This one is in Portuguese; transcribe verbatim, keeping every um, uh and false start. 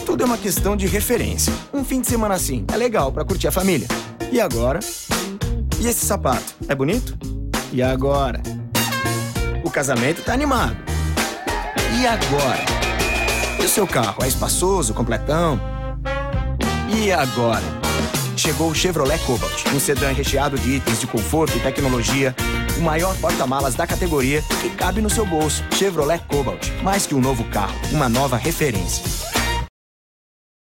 Tudo é uma questão de referência. Um fim de semana assim é legal pra curtir a família. E agora? E esse sapato? É bonito? E agora? O casamento tá animado. E agora? E o seu carro? É espaçoso, completão? E agora? Chegou o Chevrolet Cobalt, um sedã recheado de itens de conforto e tecnologia, o maior porta-malas da categoria que cabe no seu bolso. Chevrolet Cobalt, mais que um novo carro, uma nova referência.